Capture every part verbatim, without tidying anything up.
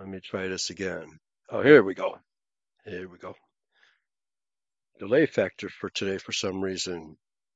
Let me try this again. Oh, here we go. Here we go. Delay factor for today for some reason.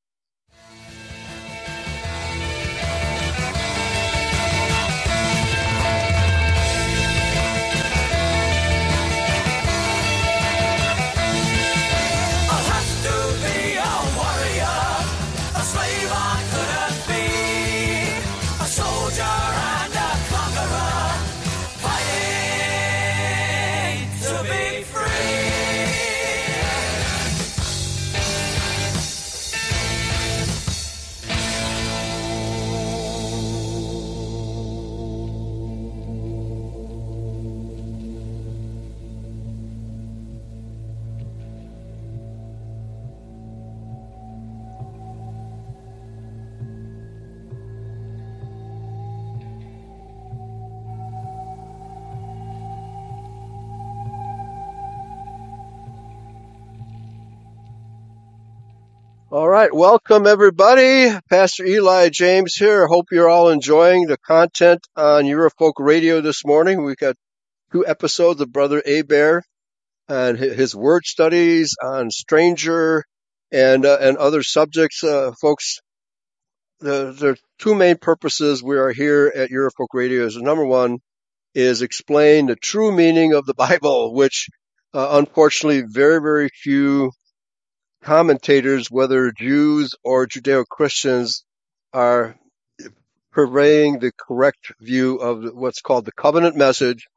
All right, welcome everybody. Pastor Eli James here. Hope you're all enjoying the content on Eurofolk Radio this morning. We've got two episodes of Brother Abair and his word studies on Stranger and uh, and other subjects. Uh, folks, the, there are two main purposes we are here at Eurofolk Radio. Is number one is explain the true meaning of the Bible, which uh, unfortunately very, very few commentators, whether Jews or Judeo-Christians, are purveying the correct view of what's called the covenant message,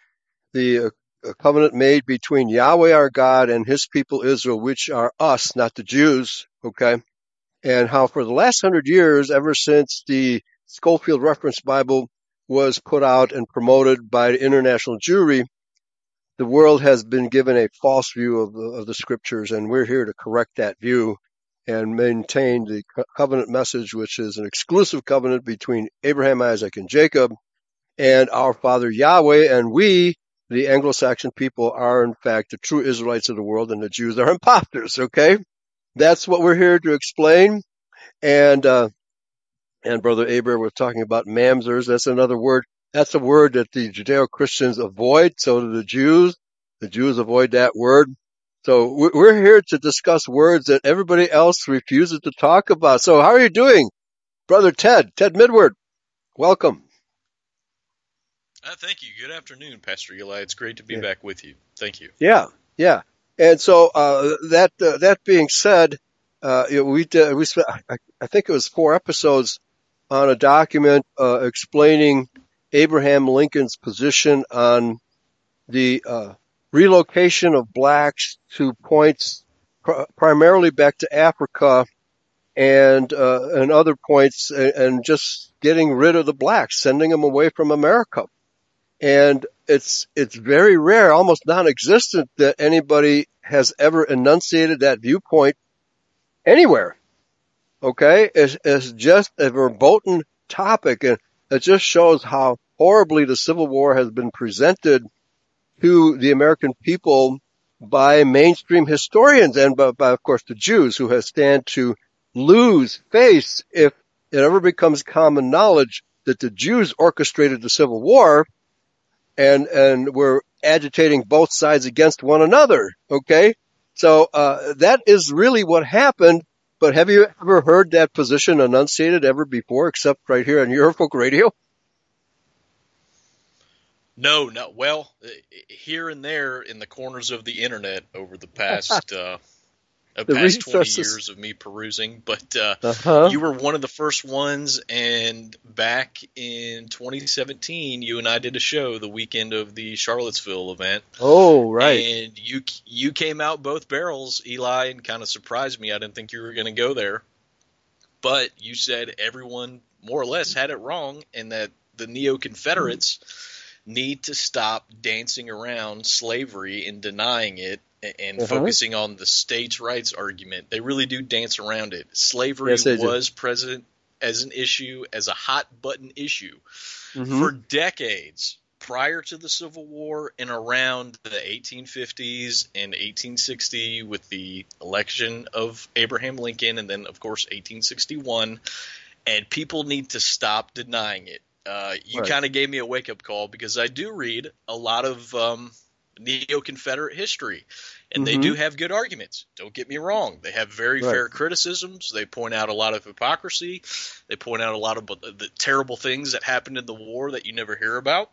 the uh, covenant made between Yahweh our God and his people Israel, which are us, not the Jews, okay? And how for the last hundred years, ever since the Scofield Reference Bible was put out and promoted by the International Jewry, the world has been given a false view of the, of the scriptures, and we're here to correct that view and maintain the co- covenant message, which is an exclusive covenant between Abraham, Isaac, and Jacob, and our Father Yahweh. And we, the Anglo-Saxon people, are in fact the true Israelites of the world, and the Jews are imposters. Okay, that's what we're here to explain. And uh, and Brother Abair was talking about mamzers. That's another word. That's a word that the Judeo-Christians avoid, so do the Jews. The Jews avoid that word. So we're here to discuss words that everybody else refuses to talk about. So how are you doing, Brother Ted? Ted Midward, welcome. Uh, thank you. Good afternoon, Pastor Eli. It's great to be Yeah. back with you. Thank you. Yeah, yeah. And so uh, that uh, that being said, uh, you know, we did, we spent, I, I think it was four episodes on a document uh, explaining Abraham Lincoln's position on the uh, relocation of blacks to points pr- primarily back to Africa and uh, and other points, and, and just getting rid of the blacks, sending them away from America. And it's it's very rare, almost non-existent, that anybody has ever enunciated that viewpoint anywhere. Okay, it's, it's just a verboten topic, and it just shows how horribly the Civil War has been presented to the American people by mainstream historians and by, by, of course, the Jews, who have stand to lose face if it ever becomes common knowledge that the Jews orchestrated the Civil War and and were agitating both sides against one another. Okay, so uh, that is really what happened. But have you ever heard that position enunciated ever before, except right here on Eurofolk Radio? No, no. Well, here and there in the corners of the internet over the past uh, uh, The past twenty resources. years of me perusing, but uh, Uh-huh. you were one of the first ones. And back in twenty seventeen, you and I did a show the weekend of the Charlottesville event. Oh, right. And you you came out both barrels, Eli, and kind of surprised me. I didn't think you were going to go there. But you said everyone more or less had it wrong, and that the neo-Confederates need to stop dancing around slavery and denying it and Uh-huh. focusing on the states' rights argument. They really do dance around it. Slavery Yes, they do. was present as an issue, as a hot-button issue Mhm. for decades prior to the Civil War and around the eighteen fifties and eighteen sixty with the election of Abraham Lincoln, and then, of course, eighteen sixty-one. And people need to stop denying it. uh, you Right. kind of gave me a wake-up call because I do read a lot of um, neo-Confederate history, and they Mm-hmm. do have good arguments. Don't get me wrong. They have very Right. fair criticisms. They point out a lot of hypocrisy. They point out a lot of the terrible things that happened in the war that you never hear about.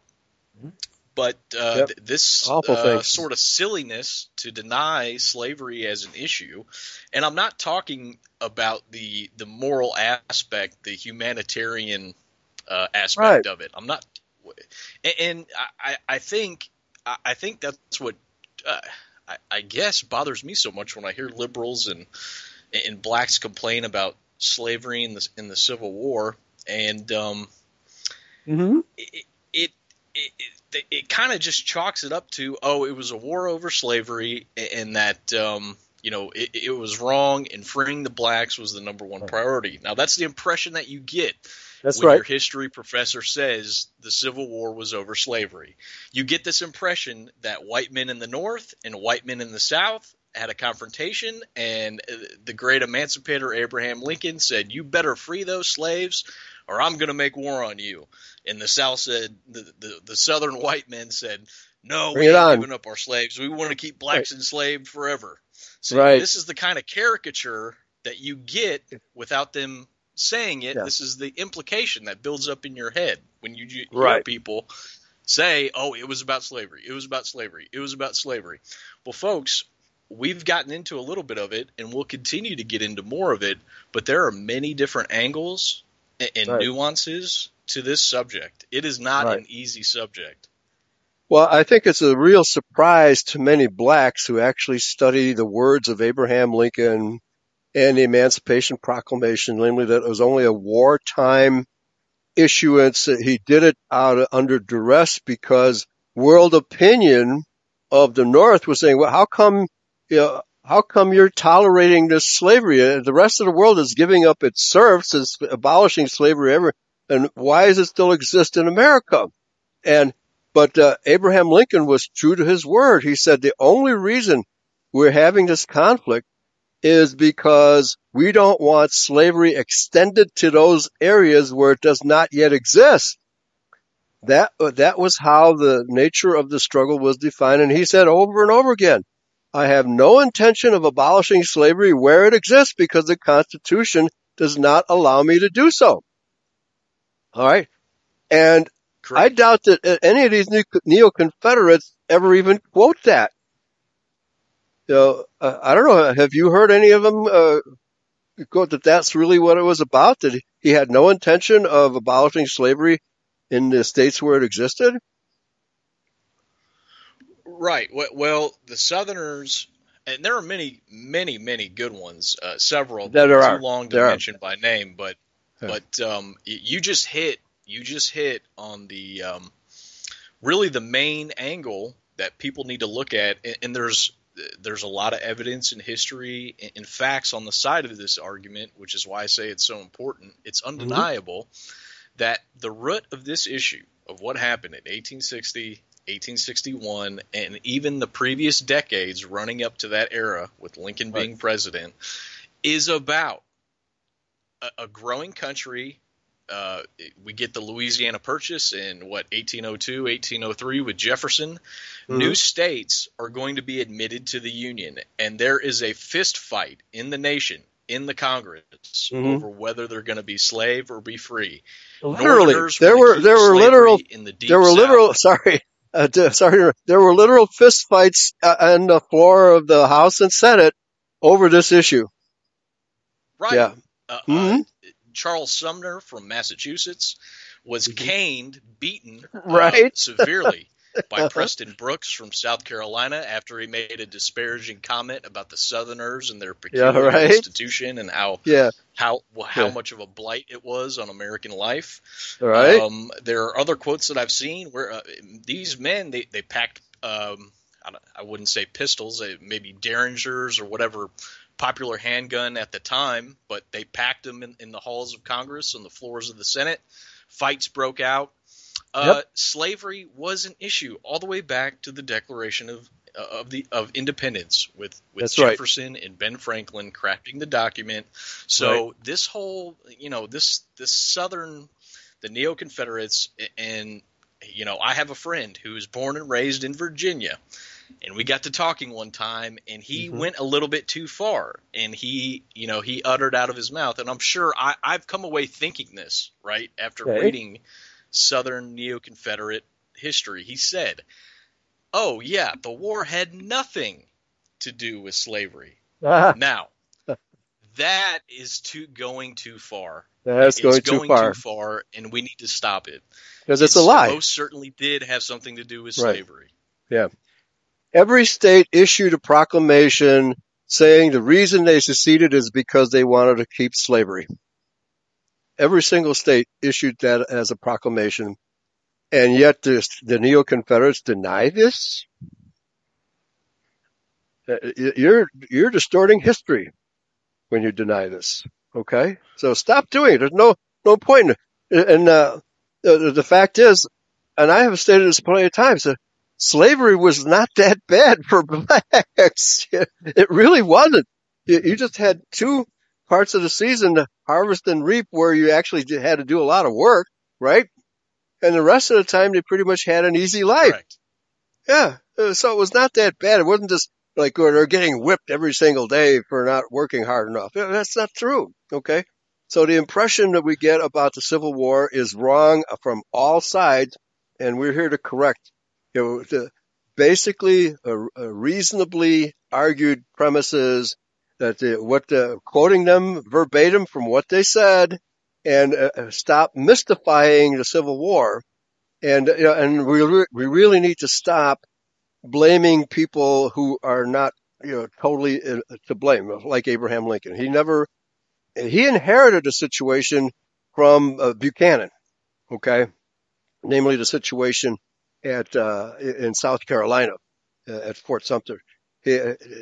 But uh, Yep. th- this Awful uh, things. sort of silliness to deny slavery as an issue, and I'm not talking about the the moral aspect, the humanitarian uh, aspect Right. of it. I'm not, and, and I, I think I, I think that's what uh, I, I guess bothers me so much when I hear liberals and and blacks complain about slavery in the in the Civil War, and um, Mm-hmm. it it it, it, it kind of just chalks it up to, oh, it was a war over slavery, and that um, you know it, it was wrong, and freeing the blacks was the number one priority. Now that's the impression that you get That's when right. your history professor says the Civil War was over slavery. You get this impression that white men in the North and white men in the South had a confrontation, and the great emancipator Abraham Lincoln said, "You better free those slaves, or I'm going to make war on you." And the South said, the, the, the Southern white men said, "No, Bring we it ain't on." giving up our slaves. We want to keep blacks enslaved forever." See, Right. this is the kind of caricature that you get without them saying it. Yeah. This is the implication that builds up in your head when you hear Right. people say, "Oh, it was about slavery. It was about slavery. It was about slavery." Well, folks, we've gotten into a little bit of it, and we'll continue to get into more of it, but there are many different angles and, and Right. nuances to this subject. It is not Right. an easy subject. Well, I think it's a real surprise to many blacks who actually study the words of Abraham Lincoln and the Emancipation Proclamation, namely that it was only a wartime issuance. He did it out of, under duress because world opinion of the North was saying, well, how come, you know, how come you're tolerating this slavery? The rest of the world is giving up its serfs, is abolishing slavery ever, and why does it still exist in America? And but uh, Abraham Lincoln was true to his word. He said the only reason we're having this conflict is because we don't want slavery extended to those areas where it does not yet exist. That that was how the nature of the struggle was defined. And he said over and over again, I have no intention of abolishing slavery where it exists because the Constitution does not allow me to do so. All right. And Correct. I doubt that any of these neo-Confederates ever even quote that. You know, uh, I don't know. Have you heard any of them uh, quote that that's really what it was about? That he had no intention of abolishing slavery in the states where it existed? Right. Well, the Southerners, and there are many, many, many good ones. Uh, several There too are. long to There are. mention by name, but Yeah. but um, you just hit you just hit on the um, really the main angle that people need to look at, and, and there's there's a lot of evidence in history and facts on the side of this argument, which is why I say it's so important. It's undeniable mm-hmm. that the root of this issue of what happened in eighteen sixty, eighteen sixty-one, and even the previous decades running up to that era with Lincoln being right. president is about a, a growing country. Uh, we get the Louisiana Purchase in, what, eighteen oh two, eighteen oh three with Jefferson. Mm-hmm. New states are going to be admitted to the Union, and there is a fist fight in the nation, in the Congress, mm-hmm. over whether they're going to be slave or be free. Literally, Northerners there were there were literal in the there were South. literal sorry uh, sorry there were literal fist fights uh, on the floor of the House and Senate over this issue. Right. Yeah. Uh, mm-hmm. uh, Charles Sumner from Massachusetts was mm-hmm. caned, beaten right. uh, severely by Preston Brooks from South Carolina after he made a disparaging comment about the Southerners and their peculiar yeah, right. institution and how yeah. how well, how yeah. much of a blight it was on American life. Right. Um, there are other quotes that I've seen where uh, these men they they packed um, I, I wouldn't say pistols, maybe Derringers or whatever popular handgun at the time, but they packed them in, in the halls of Congress and the floors of the Senate. Fights broke out. Uh, yep. Slavery was an issue all the way back to the Declaration of uh, of the of Independence with, with That's Jefferson right. and Ben Franklin crafting the document. So right. this whole, you know, this this southern the Neo-Confederates, and, you know, I have a friend who was born and raised in Virginia, and we got to talking one time, and he mm-hmm. went a little bit too far, and he, you know, he uttered out of his mouth, and I'm sure I, I've come away thinking this, right, after okay. reading Southern Neo-Confederate history. He said, oh, yeah, the war had nothing to do with slavery. Ah. Now, that is too going too far. That's going, it's going too far. too far, and we need to stop it. Because it's, it's a lie. Most certainly did have something to do with slavery. Right. Yeah. Every state issued a proclamation saying the reason they seceded is because they wanted to keep slavery. Every single state issued that as a proclamation, and yet the, the Neo-Confederates deny this? You're, you're distorting history when you deny this, okay? So stop doing it. There's no, no point. And uh, the, the fact is, and I have stated this plenty of times, uh, slavery was not that bad for blacks. It really wasn't. You, you just had two parts of the season, to harvest and reap, where you actually had to do a lot of work, right? And the rest of the time, they pretty much had an easy life. Correct. Yeah, so it was not that bad. It wasn't just like they're getting whipped every single day for not working hard enough. That's not true, okay? So the impression that we get about the Civil War is wrong from all sides, and we're here to correct, you know, the basically a, a reasonably argued premises that the, what the, quoting them verbatim from what they said, and uh, stop mystifying the Civil War, and you know, and we re- we really need to stop blaming people who are not, you know, totally uh, to blame, like Abraham Lincoln. He never, he inherited a situation from uh, Buchanan, okay, namely the situation at uh, in South Carolina uh, at Fort Sumter. He,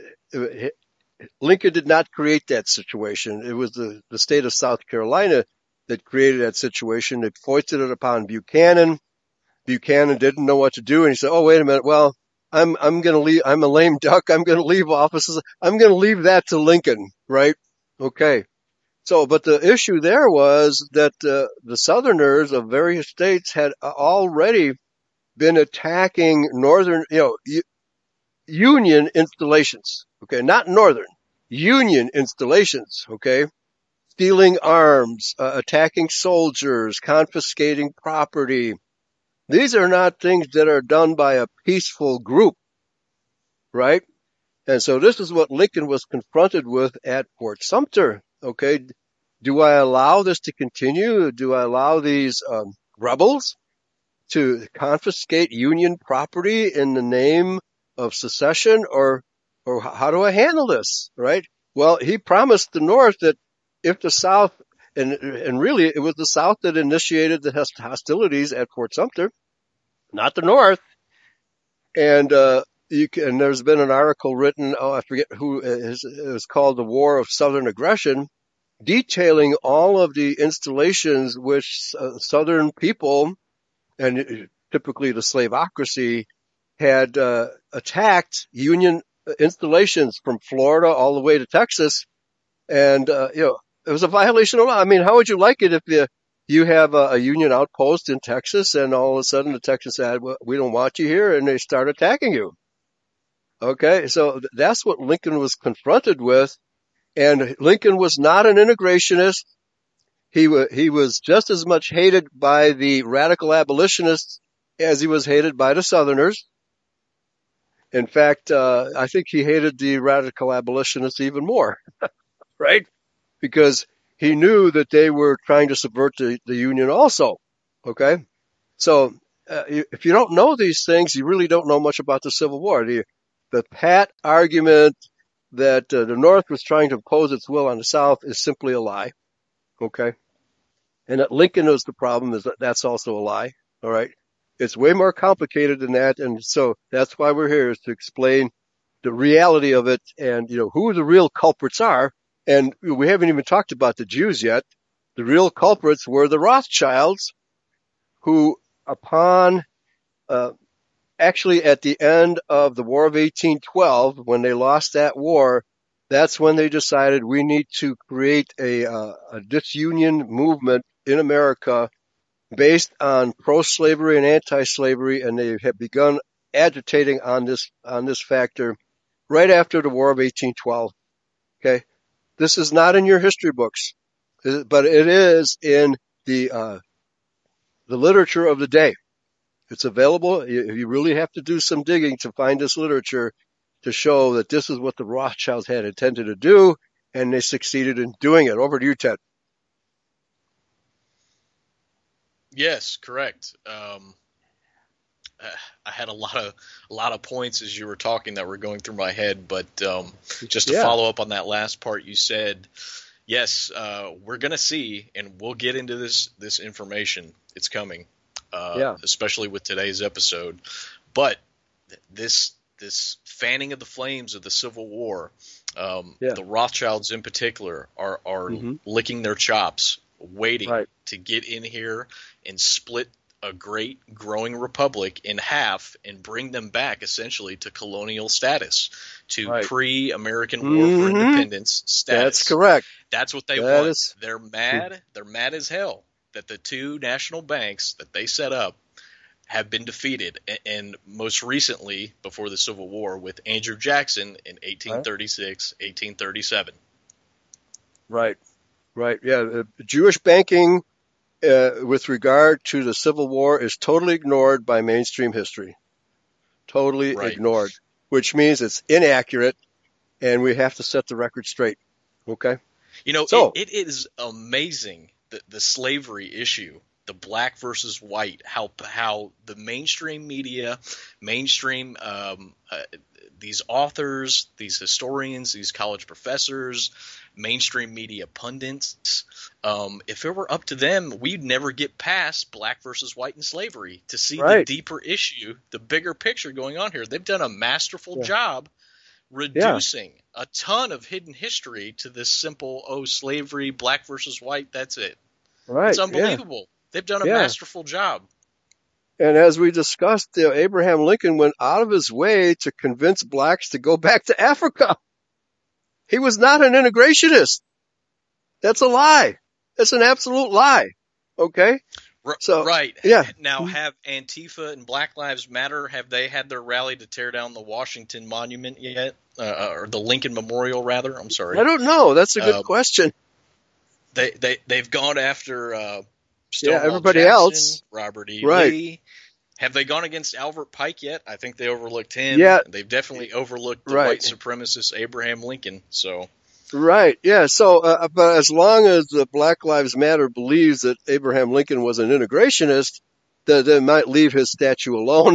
he, Lincoln did not create that situation. It was the, the state of South Carolina that created that situation. It foisted it upon Buchanan. Buchanan didn't know what to do, and he said, "Oh, wait a minute. Well, I'm I'm going to leave. I'm a lame duck. I'm going to leave offices. I'm going to leave that to Lincoln, right?" Okay. So, but the issue there was that uh, the Southerners of various states had already been attacking Northern, you know, u- Union installations. Okay, not Northern, Union installations. Okay, stealing arms, uh, attacking soldiers, confiscating property. These are not things that are done by a peaceful group, right? And so this is what Lincoln was confronted with at Fort Sumter. Okay, do I allow this to continue? Do I allow these um, rebels to confiscate Union property in the name of secession, or or how do I handle this, right? Well, he promised the North that if the South, and and really it was the South that initiated the hostilities at Fort Sumter, not the North. And uh, you can, and there's been an article written, oh, I forget who, it was called The War of Southern Aggression, detailing all of the installations which uh, Southern people, and typically the slavocracy, had uh, attacked Union installations from Florida all the way to Texas. And, uh, you know, it was a violation of law. I mean, how would you like it if you, you have a, a Union outpost in Texas and all of a sudden the Texans said, well, we don't want you here, and they start attacking you? Okay, so that's what Lincoln was confronted with. And Lincoln was not an integrationist. He, w- he was just as much hated by the radical abolitionists as he was hated by the Southerners. In fact, uh, I think he hated the radical abolitionists even more, right? Because he knew that they were trying to subvert the, the Union also, okay? So uh, if you don't know these things, you really don't know much about the Civil War. The, the pat argument that uh, the North was trying to impose its will on the South is simply a lie, okay? And that Lincoln was the problem, is that that's also a lie, all right? It's way more complicated than that, and so that's why we're here, is to explain the reality of it and, you know, who the real culprits are. And we haven't even talked about the Jews yet. The real culprits were the Rothschilds, who upon, uh, actually at the end of the War of eighteen twelve, when they lost that war, that's when they decided we need to create a, uh, a disunion movement in America based on pro-slavery and anti-slavery, and they have begun agitating on this on this factor right after the War of eighteen twelve. Okay, this is not in your history books, but it is in the uh, the literature of the day. It's available. You, you really have to do some digging to find this literature to show that this is what the Rothschilds had intended to do, and they succeeded in doing it. Over to you, Ted. Yes, correct. Um, I had a lot of a lot of points as you were talking that were going through my head, but um, just to Yeah. follow up on that last part, you said, yes, uh, we're going to see, and we'll get into this this information. It's coming, uh, Yeah. especially with today's episode. But this this fanning of the flames of the Civil War, um, Yeah. the Rothschilds in particular are are Mhm. licking their chops, waiting Right. to get in here and split a great growing republic in half and bring them back essentially to colonial status, to Right. pre-American War for Mhm. Independence status. That's correct. That's what they That want. is- They're mad. They're mad as hell that the two national banks that they set up have been defeated, A- and most recently before the Civil War with Andrew Jackson in eighteen thirty-six, eighteen thirty-seven. Right. Right. Yeah. Uh, Jewish banking uh, with regard to the Civil War is totally ignored by mainstream history. Totally Right. ignored, which means it's inaccurate, and we have to set the record straight. Okay. You know, So- it, it is amazing, the, the slavery issue, the black versus white, how how the mainstream media, mainstream um, uh, these authors, these historians, these college professors, mainstream media pundits, um, if it were up to them, we'd never get past black versus white and slavery to see Right. the deeper issue, the bigger picture going on here. They've done a masterful Yeah. job reducing a ton of hidden history to this simple, oh, slavery, black versus white, that's it. Right. It's yeah. unbelievable. They've done a Yeah. masterful job. And as we discussed, uh, Abraham Lincoln went out of his way to convince blacks to go back to Africa. He was not an integrationist. That's a lie. That's an absolute lie. Okay? R- So, right. yeah. Now, have Antifa and Black Lives Matter, have they had their rally to tear down the Washington Monument yet? Uh, or the Lincoln Memorial, rather? I'm sorry. I don't know. That's a good Uh, question. They, they, they've gone after uh, Stonewall everybody Jackson, else. Robert E. Right. Lee. Have they gone against Albert Pike yet? I think they overlooked him. Yeah. They've definitely overlooked the Right. white supremacist Abraham Lincoln. So, Right. Yeah. So, uh, but as long as the Black Lives Matter believes that Abraham Lincoln was an integrationist, that they might leave his statue alone.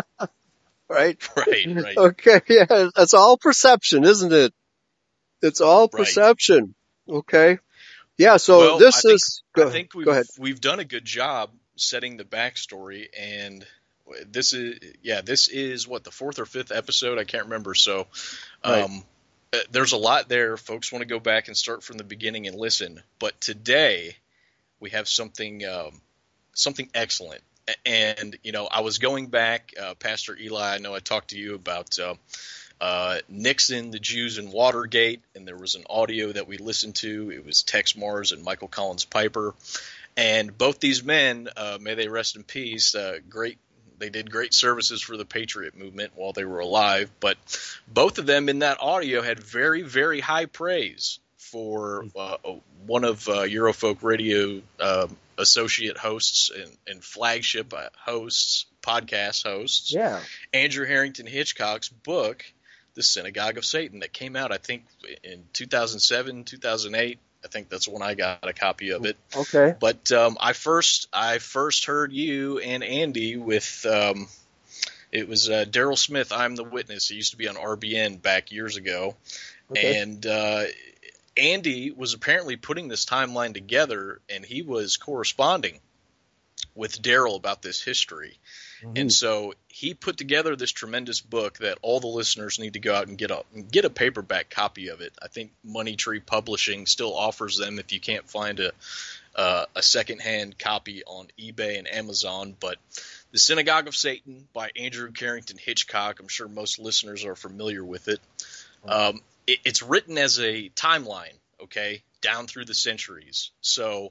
Right. right, right. Okay. Yeah. That's all perception, isn't it? It's all Right. perception. Okay. Yeah. So Well, this I think- is. Go, I think we've, go ahead. we've done a good job setting the backstory, and this is yeah, this is what, the fourth or fifth episode, I can't remember. So, Right. um, uh, there's a lot there. Folks want to go back and start from the beginning and listen. But today we have something um, something excellent. A- And you know, I was going back, uh, Pastor Eli. I know I talked to you about uh, uh, Nixon, the Jews, and Watergate, and there was an audio that we listened to. It was Tex Mars and Michael Collins Piper. And both these men, uh, may they rest in peace, uh, great. They did great services for the Patriot movement while they were alive. But both of them in that audio had very, very high praise for uh, one of uh, Eurofolk Radio uh, associate hosts and, and flagship uh, hosts, podcast hosts, Yeah. Andrew Harrington Hitchcock's book, The Synagogue of Satan, that came out, I think, in two thousand seven, two thousand eight. I think that's when I got a copy of it. Okay. But um, I first I first heard you and Andy with um, it was uh, Daryl Smith, I'm the Witness. He used to be on R B N back years ago. Okay. And uh, Andy was apparently putting this timeline together, and he was corresponding with Daryl about this history. And so he put together this tremendous book that all the listeners need to go out and get a get a paperback copy of it. I think Money Tree Publishing still offers them if you can't find a uh, a secondhand copy on eBay and Amazon. But The Synagogue of Satan by Andrew Carrington Hitchcock. I'm sure most listeners are familiar with it. Um, it it's written as a timeline, okay, down through the centuries. So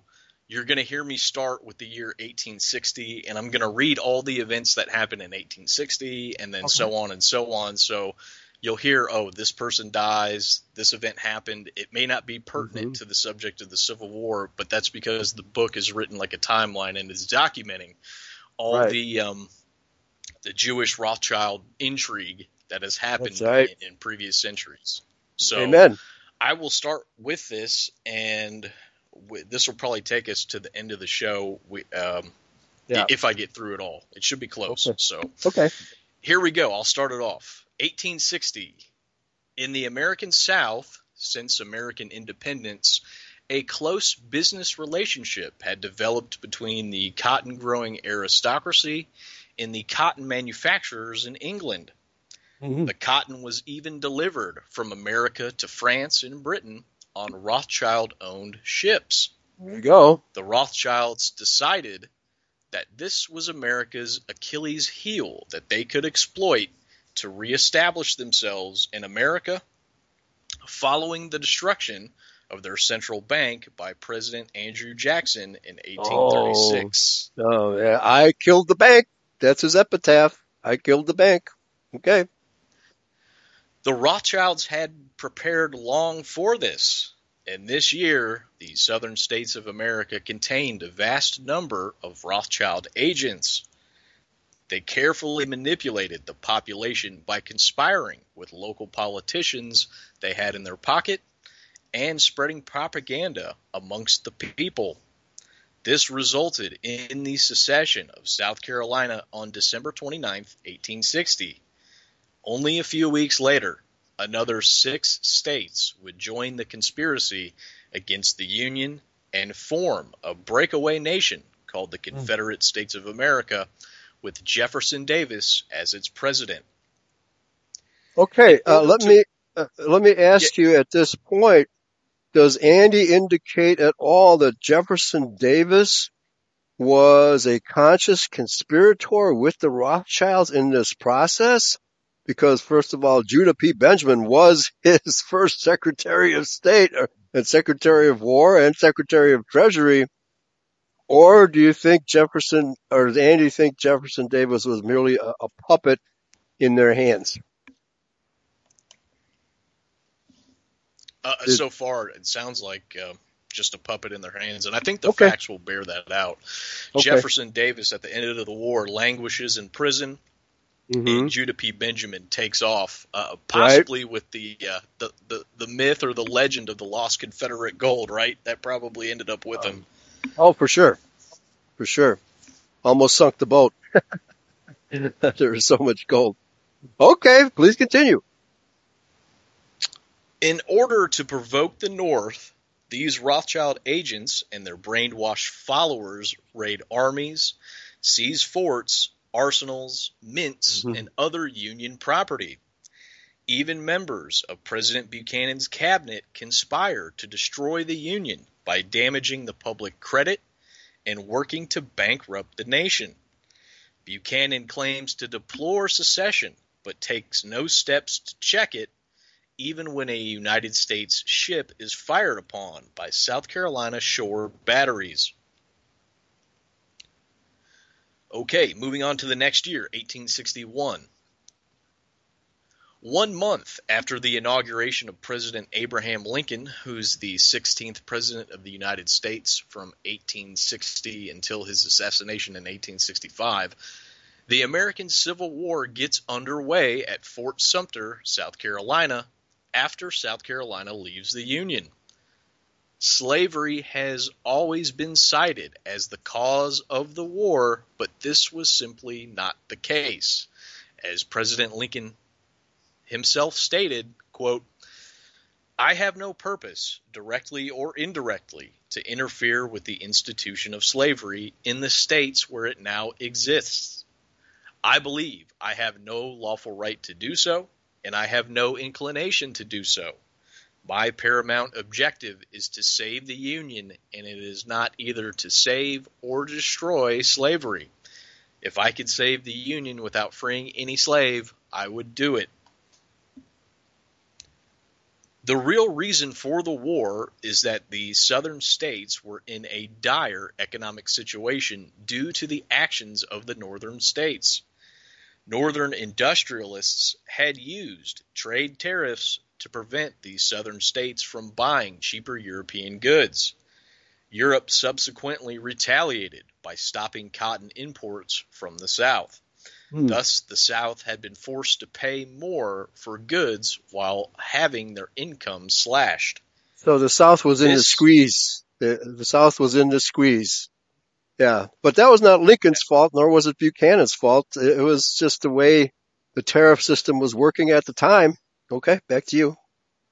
you're going to hear me start with the year eighteen sixty, and I'm going to read all the events that happened in eighteen sixty, and then okay. so on and so on. So you'll hear, oh, this person dies, this event happened. It may not be pertinent mm-hmm. to the subject of the Civil War, but that's because the book is written like a timeline and is documenting all right. the um, the Jewish Rothschild intrigue that has happened right. in, in previous centuries. So Amen. I will start with this, and w- this will probably take us to the end of the show we, um, yeah. if I get through it all. It should be close. Okay. So okay. Here we go. I'll start it off. eighteen sixty. In the American South, since American independence, a close business relationship had developed between the cotton-growing aristocracy and the cotton manufacturers in England. Mm-hmm. The cotton was even delivered from America to France and Britain on Rothschild-owned ships. There you go. The Rothschilds decided that this was America's Achilles heel that they could exploit to reestablish themselves in America following the destruction of their central bank by President Andrew Jackson in eighteen thirty-six. Oh, oh yeah. I killed the bank. That's his epitaph. I killed the bank. Okay. The Rothschilds had prepared long for this, and this year the southern states of America contained a vast number of Rothschild agents. They carefully manipulated the population by conspiring with local politicians they had in their pocket and spreading propaganda amongst the people. This resulted in the secession of South Carolina on December twenty-ninth, eighteen sixty. Only a few weeks later, another six states would join the conspiracy against the Union and form a breakaway nation called the Confederate States of America, with Jefferson Davis as its president. Okay, uh, let to, me uh, let me ask yeah, you at this point, does Andy indicate at all that Jefferson Davis was a conscious conspirator with the Rothschilds in this process? Because, first of all, Judah P. Benjamin was his first Secretary of State and Secretary of War and Secretary of Treasury. Or do you think Jefferson, or does Andy think Jefferson Davis was merely a, a puppet in their hands? Uh, Did, so far, it sounds like uh, just a puppet in their hands, and I think the okay. facts will bear that out. Okay. Jefferson Davis, at the end of the war, languishes in prison, mm-hmm. and Judah P. Benjamin takes off, uh, possibly right. with the, uh, the the the myth or the legend of the lost Confederate gold. Right, that probably ended up with um, him. Oh, for sure. For sure. Almost sunk the boat. There was so much gold. Okay, please continue. In order to provoke the North, these Rothschild agents and their brainwashed followers raid armies, seize forts, arsenals, mints, mm-hmm. and other Union property. Even members of President Buchanan's cabinet conspire to destroy the Union by damaging the public credit and working to bankrupt the nation. Buchanan claims to deplore secession, but takes no steps to check it, even when a United States ship is fired upon by South Carolina shore batteries. Okay, moving on to the next year, eighteen sixty-one. One month after the inauguration of President Abraham Lincoln, who's the sixteenth President of the United States from eighteen sixty until his assassination in eighteen sixty-five, the American Civil War gets underway at Fort Sumter, South Carolina, after South Carolina leaves the Union. Slavery has always been cited as the cause of the war, but this was simply not the case. As President Lincoln himself stated, quote, "I have no purpose, directly or indirectly, to interfere with the institution of slavery in the states where it now exists. I believe I have no lawful right to do so, and I have no inclination to do so. My paramount objective is to save the Union, and it is not either to save or destroy slavery. If I could save the Union without freeing any slave, I would do it." The real reason for the war is that the southern states were in a dire economic situation due to the actions of the northern states. Northern industrialists had used trade tariffs to prevent the southern states from buying cheaper European goods. Europe subsequently retaliated by stopping cotton imports from the South. Hmm. Thus, the South had been forced to pay more for goods while having their income slashed. So the South was in this, the squeeze. The, the South was in the squeeze. Yeah, but that was not Lincoln's fault, nor was it Buchanan's fault. It was just the way the tariff system was working at the time. Okay, back to you.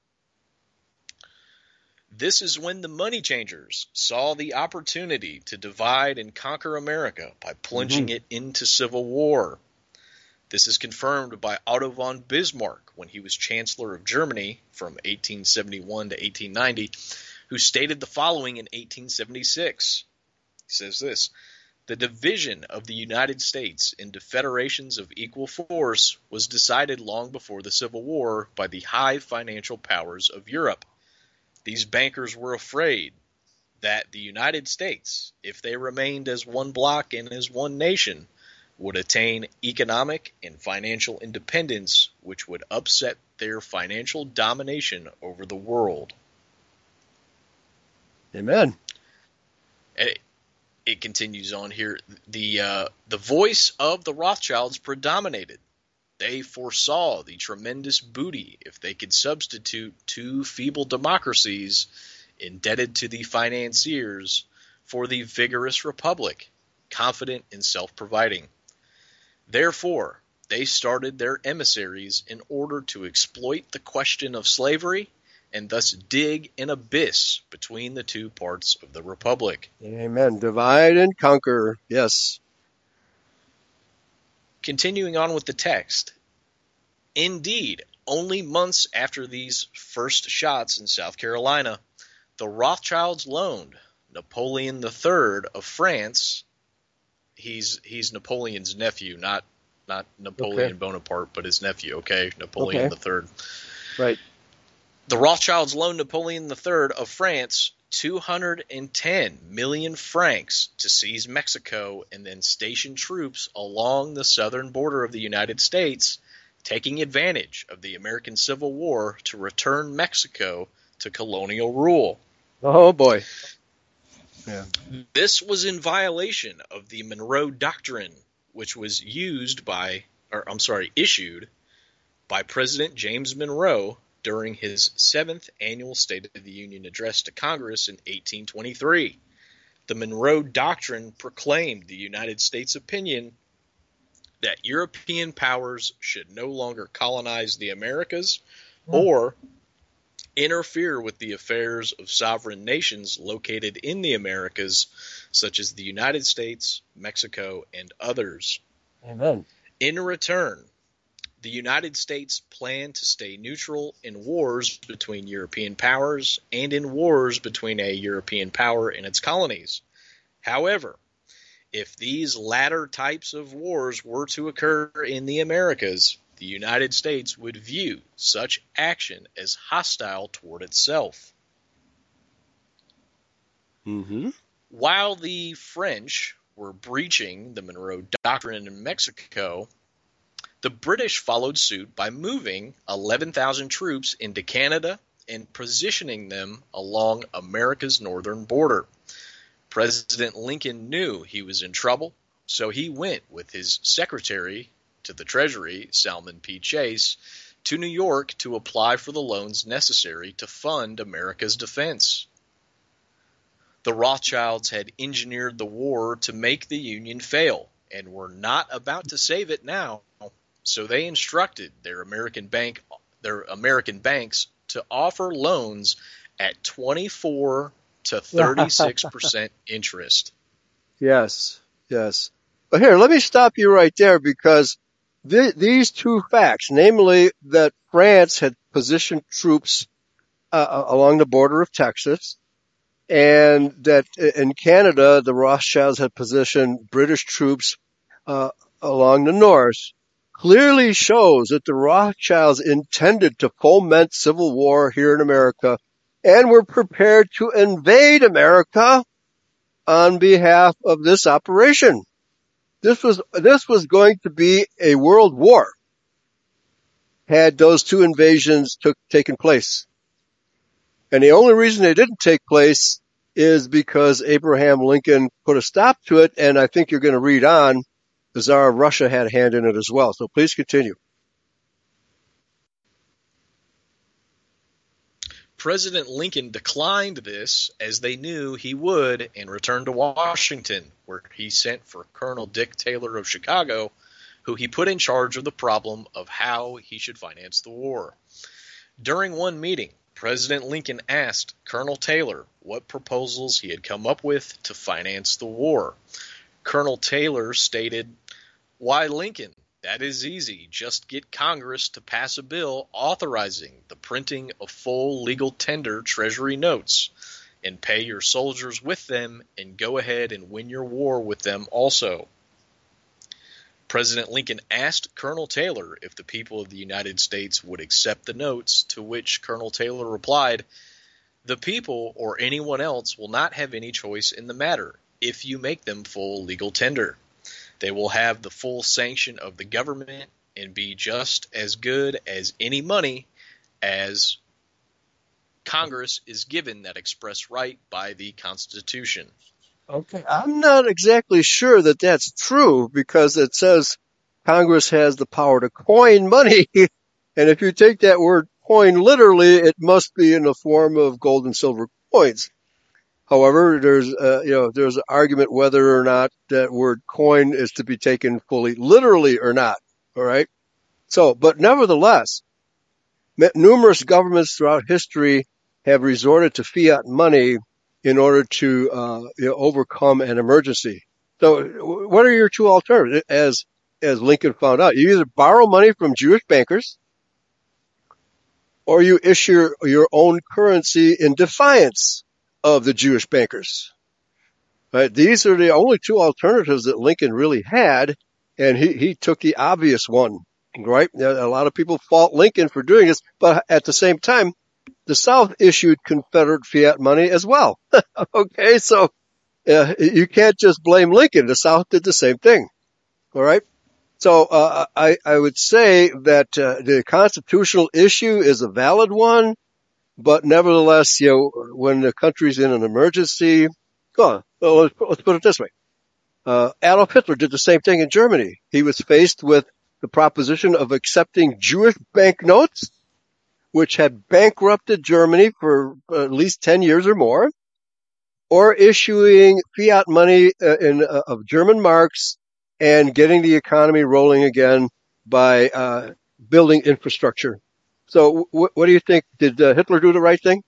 This is when the money changers saw the opportunity to divide and conquer America by plunging mm-hmm. it into civil war. This is confirmed by Otto von Bismarck when he was Chancellor of Germany from eighteen seventy-one to eighteen ninety, who stated the following in eighteen seventy-six. He says this: "The division of the United States into federations of equal force was decided long before the Civil War by the high financial powers of Europe. These bankers were afraid that the United States, if they remained as one bloc and as one nation, would attain economic and financial independence, which would upset their financial domination over the world." Amen. It, it continues on here. The uh, the voice of the Rothschilds predominated. They foresaw the tremendous booty if they could substitute two feeble democracies indebted to the financiers for the vigorous republic, confident and self-providing. Therefore, they started their emissaries in order to exploit the question of slavery and thus dig an abyss between the two parts of the republic. Amen. Divide and conquer. Yes. Continuing on with the text. Indeed, only months after these first shots in South Carolina, the Rothschilds loaned Napoleon the Third of France. He's he's Napoleon's nephew, not not Napoleon okay. Bonaparte, but his nephew. Okay, Napoleon okay. the Third. Right. The Rothschilds loaned Napoleon the Third of France two hundred ten million francs to seize Mexico and then station troops along the southern border of the United States, taking advantage of the American Civil War to return Mexico to colonial rule. Oh, boy. Yeah. This was in violation of the Monroe Doctrine, which was used by, or I'm sorry, issued by President James Monroe during his seventh annual State of the Union address to Congress in eighteen twenty-three. The Monroe Doctrine proclaimed the United States' opinion that European powers should no longer colonize the Americas mm. or interfere with the affairs of sovereign nations located in the Americas, such as the United States, Mexico, and others. Amen. In return, the United States planned to stay neutral in wars between European powers and in wars between a European power and its colonies. However, if these latter types of wars were to occur in the Americas, the United States would view such action as hostile toward itself. Mm-hmm. While the French were breaching the Monroe Doctrine in Mexico, the British followed suit by moving eleven thousand troops into Canada and positioning them along America's northern border. President Lincoln knew he was in trouble, so he went with his secretary to the Treasury, Salmon P. Chase, to New York to apply for the loans necessary to fund America's defense. The Rothschilds had engineered the war to make the Union fail and were not about to save it now, so they instructed their American bank, their American banks to offer loans at twenty-four to thirty-six percent interest. Yes, yes. But here, let me stop you right there, because th- these two facts, namely that France had positioned troops uh, along the border of Texas, and that in Canada, the Rothschilds had positioned British troops uh, along the north, clearly shows that the Rothschilds intended to foment civil war here in America and were prepared to invade America on behalf of this operation. This was, this was going to be a world war had those two invasions took, taken place. And the only reason they didn't take place is because Abraham Lincoln put a stop to it, and I think you're going to read on, the Tsar of Russia had a hand in it as well. So please continue. President Lincoln declined this, as they knew he would, and returned to Washington, where he sent for Colonel Dick Taylor of Chicago, who he put in charge of the problem of how he should finance the war. During one meeting, President Lincoln asked Colonel Taylor what proposals he had come up with to finance the war. Colonel Taylor stated, "Why, Lincoln, that is easy. Just get Congress to pass a bill authorizing the printing of full legal tender Treasury notes, and pay your soldiers with them, and go ahead and win your war with them also." President Lincoln asked Colonel Taylor if the people of the United States would accept the notes, to which Colonel Taylor replied, "The people or anyone else will not have any choice in the matter if you make them full legal tender. They will have the full sanction of the government and be just as good as any money as Congress is given that express right by the Constitution." Okay, I'm not exactly sure that that's true, because it says Congress has the power to coin money. And if you take that word coin literally, it must be in the form of gold and silver coins. However, there's uh, you know there's an argument whether or not that word coin is to be taken fully literally or not. All right. So, but nevertheless, numerous governments throughout history have resorted to fiat money in order to uh, you know, overcome an emergency. So, what are your two alternatives? As as Lincoln found out, you either borrow money from Jewish bankers, or you issue your own currency in defiance of the Jewish bankers. Right? These are the only two alternatives that Lincoln really had, and he, he took the obvious one. Right? A lot of people fault Lincoln for doing this, but at the same time, the South issued Confederate fiat money as well. Okay, so uh, you can't just blame Lincoln. The South did the same thing. All right? So uh, I, I would say that uh, the constitutional issue is a valid one, but nevertheless, you know, when the country's in an emergency, go on, well, let's, let's put it this way. Uh, Adolf Hitler did the same thing in Germany. He was faced with the proposition of accepting Jewish banknotes, which had bankrupted Germany for at least ten years or more, or issuing fiat money uh, in, uh, of German marks and getting the economy rolling again by uh, building infrastructure. So w- what do you think? Did uh, Hitler do the right thing?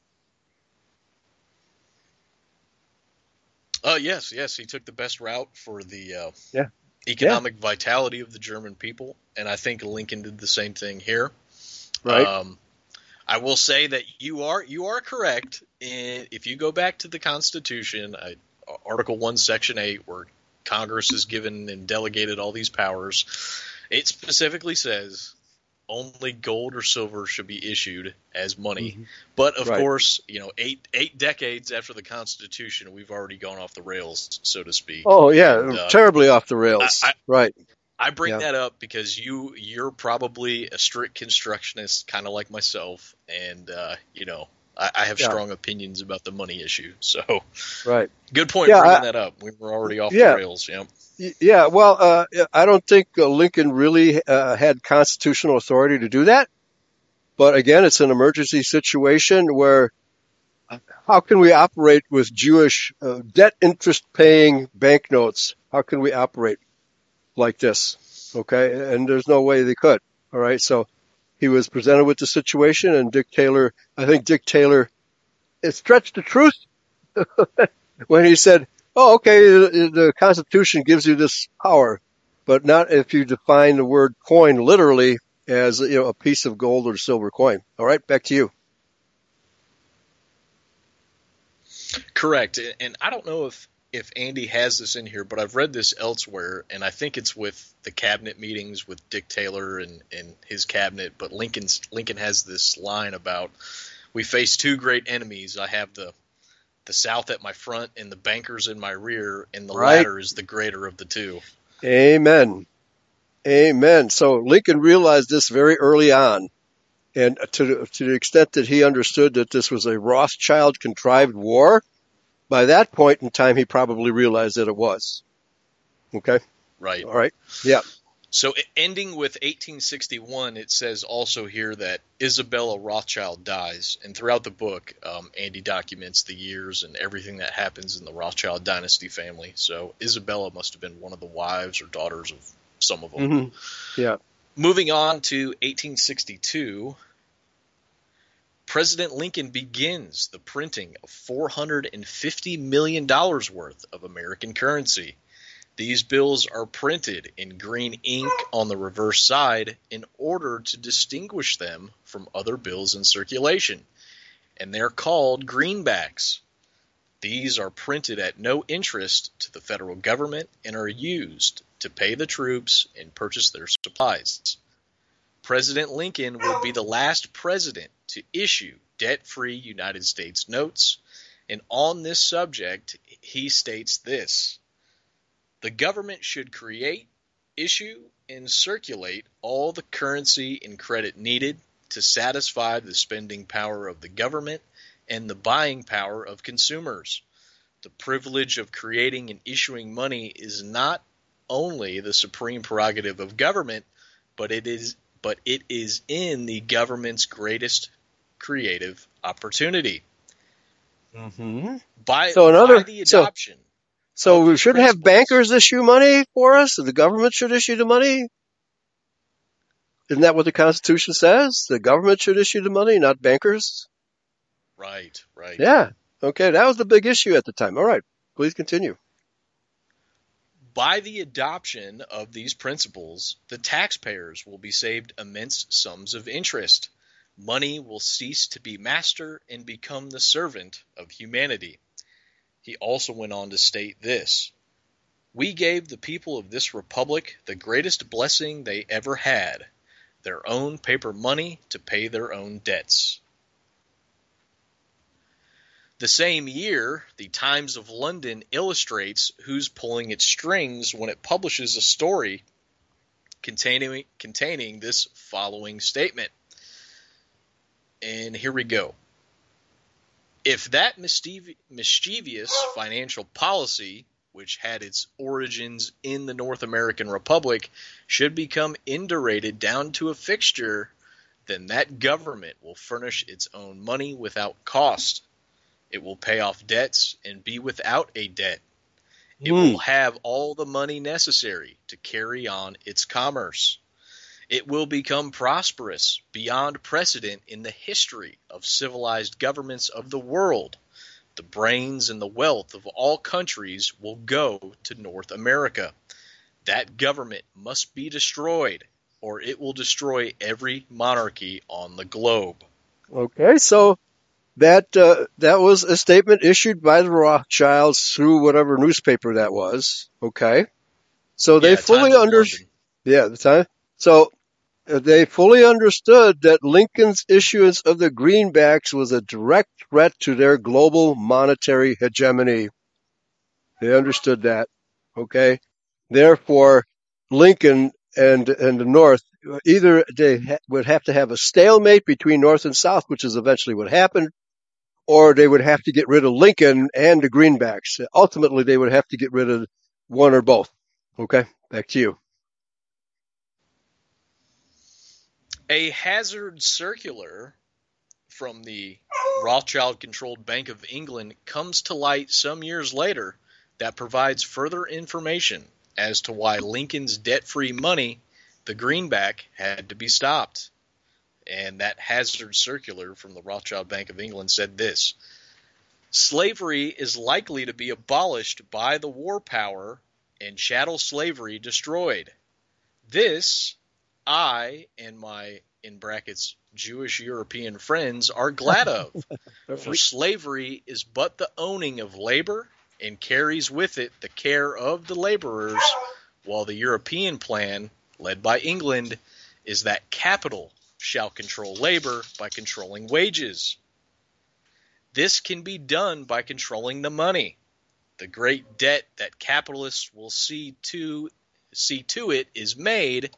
Uh, yes, yes, he took the best route for the uh, yeah. economic yeah. vitality of the German people, and I think Lincoln did the same thing here. Right. Um, I will say that you are you are correct. In, if you go back to the Constitution, I, Article one, Section eight, where Congress is given and delegated all these powers, it specifically says only gold or silver should be issued as money. Mm-hmm. But of right. course, you know, eight eight decades after the Constitution, we've already gone off the rails, so to speak. Oh yeah, and, uh, terribly off the rails. I, I, right. I bring yeah. that up because you you're probably a strict constructionist, kind of like myself, and uh, you know I, I have yeah. strong opinions about the money issue. So, right, good point yeah, bringing I, that up. We were already off yeah. the rails. Yeah, yeah. Well, uh, I don't think uh, Lincoln really uh, had constitutional authority to do that. But again, it's an emergency situation where how can we operate with Jewish uh, debt interest paying banknotes? How can we operate like this? Okay. And there's no way they could. All right. So he was presented with the situation, and Dick Taylor, I think Dick Taylor, it stretched the truth when he said, oh, okay, the, the Constitution gives you this power, but not if you define the word coin literally as, you know, a piece of gold or silver coin. All right. Back to you. Correct. And I don't know if if Andy has this in here, but I've read this elsewhere, and I think it's with the cabinet meetings with Dick Taylor and, and his cabinet. But Lincoln's Lincoln has this line about, "We face two great enemies. I have the the South at my front and the bankers in my rear, and the Right. latter is the greater of the two." Amen. Amen. So Lincoln realized this very early on. And to, to the extent that he understood that this was a Rothschild-contrived war, by that point in time, he probably realized that it was. Okay? Right. All right. Yeah. So ending with eighteen sixty-one, it says also here that Isabella Rothschild dies. And throughout the book, um, Andy documents the years and everything that happens in the Rothschild dynasty family. So Isabella must have been one of the wives or daughters of some of them. Mm-hmm. Yeah. Moving on to eighteen sixty-two, President Lincoln begins the printing of four hundred fifty million dollars worth of American currency. These bills are printed in green ink on the reverse side in order to distinguish them from other bills in circulation, and they're called greenbacks. These are printed at no interest to the federal government and are used to pay the troops and purchase their supplies. President Lincoln will be the last president to issue debt-free United States notes, and on this subject, he states this: "The government should create, issue, and circulate all the currency and credit needed to satisfy the spending power of the government and the buying power of consumers. The privilege of creating and issuing money is not only the supreme prerogative of government, but it is but it is in the government's greatest creative opportunity." Mm-hmm. By, So another, by the adoption. So, so of we these shouldn't have principles- bankers issue money for us? The government should issue the money? Isn't that what the Constitution says? The government should issue the money, not bankers? Right, right. Yeah. Okay, that was the big issue at the time. All right, please continue. By the adoption of these principles, the taxpayers will be saved immense sums of interest. Money will cease to be master and become the servant of humanity. He also went on to state this: "We gave the people of this republic the greatest blessing they ever had, their own paper money to pay their own debts." The same year, the Times of London illustrates who's pulling its strings when it publishes a story containing, containing this following statement. And here we go. "If that mischiev- mischievous financial policy, which had its origins in the North American Republic, should become indurated down to a fixture, then that government will furnish its own money without cost. It will pay off debts and be without a debt. It Hmm. will have all the money necessary to carry on its commerce. It will become prosperous beyond precedent in the history of civilized governments of the world. The brains and the wealth of all countries will go to North America. That government must be destroyed, or it will destroy every monarchy on the globe." Okay, so that uh, that was a statement issued by the Rothschilds through whatever newspaper that was. Okay, so they Yeah, fully Times of understood. London. Yeah, the time. So uh, they fully understood that Lincoln's issuance of the greenbacks was a direct threat to their global monetary hegemony. They understood that. Okay, therefore, Lincoln and and the North, either they ha- would have to have a stalemate between North and South, which is eventually what happened, or they would have to get rid of Lincoln and the greenbacks. Ultimately, they would have to get rid of one or both. Okay, back to you. A hazard circular from the Rothschild-controlled Bank of England comes to light some years later that provides further information as to why Lincoln's debt-free money, the greenback, had to be stopped. And that hazard circular from the Rothschild Bank of England said this: "Slavery is likely to be abolished by the war power and chattel slavery destroyed. This, I and my, in brackets, Jewish European friends are glad of, for slavery is but the owning of labor, and carries with it the care of the laborers, while the European plan, led by England, is that capital shall control labor by controlling wages. This can be done by controlling the money. The great debt that capitalists will see to see to it is made.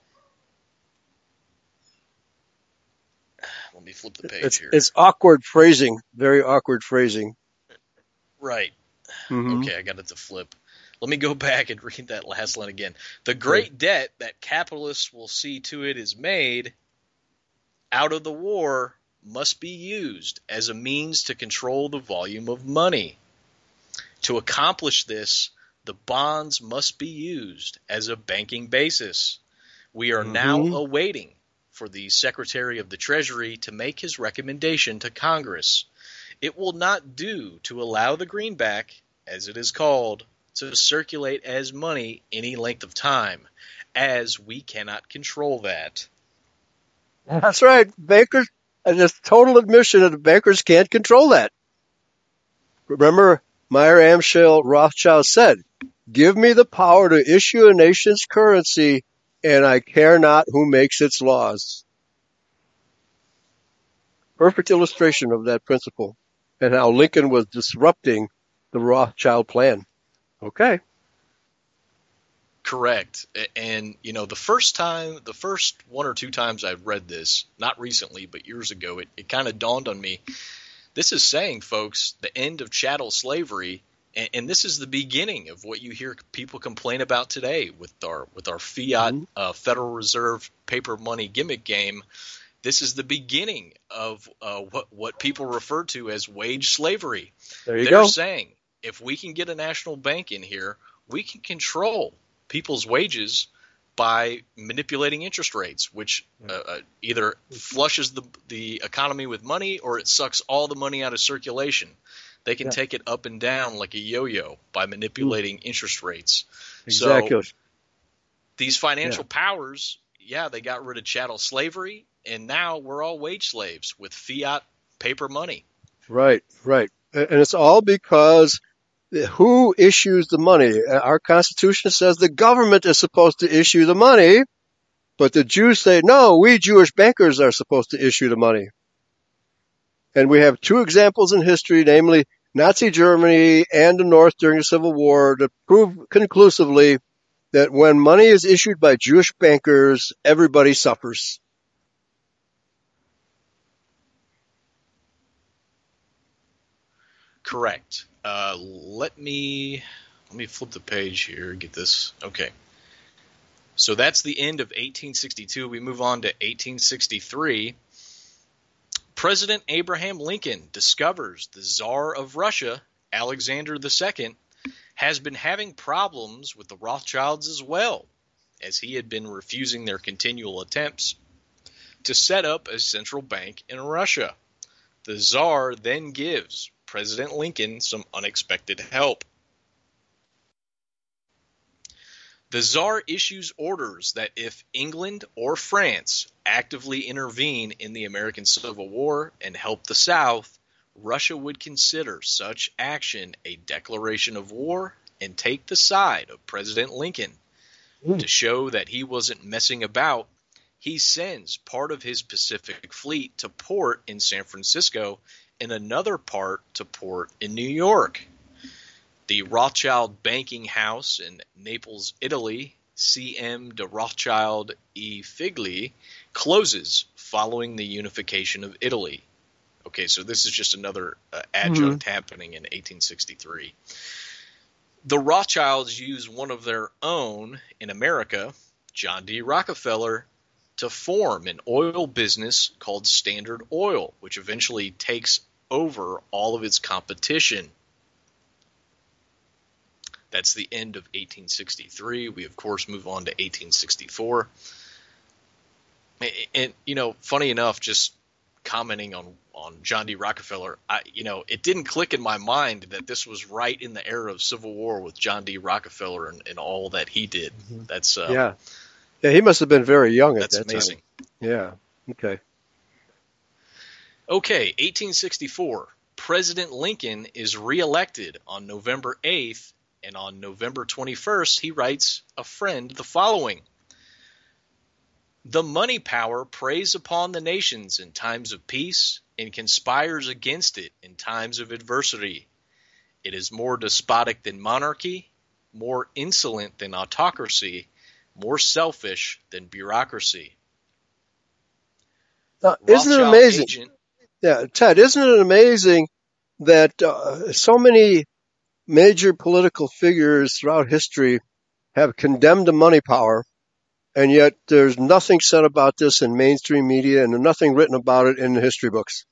Let me flip the page it's, here. It's awkward phrasing, very awkward phrasing. Right. Mm-hmm. Okay, I got it to flip. Let me go back and read that last line again. The great Right. debt that capitalists will see to it is made out of the war must be used as a means to control the volume of money. To accomplish this, the bonds must be used as a banking basis. We are Mm-hmm. now awaiting for the Secretary of the Treasury to make his recommendation to Congress. It will not do to allow the greenback, as it is called, to circulate as money any length of time, as we cannot control that. That's right. Bankers, and it's total admission that the bankers can't control that. Remember, Meyer Amschel Rothschild said, "Give me the power to issue a nation's currency, and I care not who makes its laws." Perfect illustration of that principle and how Lincoln was disrupting the Rothschild plan. Okay. Correct. And, you know, the first time, the first one or two times I've read this, not recently, but years ago, it, it kind of dawned on me. This is saying, folks, the end of chattel slavery, and, and this is the beginning of what you hear people complain about today with our with our fiat Mm-hmm. uh, Federal Reserve paper money gimmick game. This is the beginning of uh, what what people refer to as wage slavery. There you They're go. saying if we can get a national bank in here, we can control people's wages by manipulating interest rates, which uh, uh, either flushes the the economy with money or it sucks all the money out of circulation. They can Yeah. take it up and down like a yo-yo by manipulating mm. interest rates. Exactly. So these financial yeah. powers, yeah, they got rid of chattel slavery, and now we're all wage slaves with fiat paper money. Right, right. And it's all because who issues the money? Our Constitution says the government is supposed to issue the money, but the Jews say, no, we Jewish bankers are supposed to issue the money. And we have two examples in history, namely Nazi Germany and the North during the Civil War, that prove conclusively that when money is issued by Jewish bankers, everybody suffers. Correct. Uh, let me let me flip the page here. Get this. Okay. So that's the end of eighteen sixty-two. We move on to eighteen sixty-three. President Abraham Lincoln discovers the Tsar of Russia, Alexander the Second, has been having problems with the Rothschilds as well, as he had been refusing their continual attempts to set up a central bank in Russia. The Tsar then gives President Lincoln some unexpected help. The Tsar issues orders that if England or France actively intervene in the American Civil War and help the South, Russia would consider such action a declaration of war and take the side of President Lincoln. Mm. To show that he wasn't messing about, he sends part of his Pacific Fleet to port in San Francisco and another part to port in New York. The Rothschild banking house in Naples, Italy, C M de Rothschild e Figli, closes following the unification of Italy. Okay, so this is just another uh, adjunct mm-hmm. happening in eighteen sixty-three. The Rothschilds use one of their own in America, John D. Rockefeller, to form an oil business called Standard Oil, which eventually takes over all of its competition. That's the end of eighteen sixty-three. We, of course, move on to eighteen sixty-four. And, and you know, funny enough, just commenting on, on John D. Rockefeller, I, you know, it didn't click in my mind that this was right in the era of Civil War with John D. Rockefeller and, and all that he did. Mm-hmm. That's uh, yeah, yeah. He must have been very young at that's that amazing. time. Yeah. Okay. Okay, eighteen sixty-four. President Lincoln is reelected on November eighth, and on November twenty-first, he writes a friend the following: "The money power preys upon the nations in times of peace and conspires against it in times of adversity. It is more despotic than monarchy, more insolent than autocracy, more selfish than bureaucracy." Now, isn't it Rothschild amazing? agent, Yeah, Ted, isn't it amazing that uh, so many major political figures throughout history have condemned the money power, and yet there's nothing said about this in mainstream media and nothing written about it in the history books?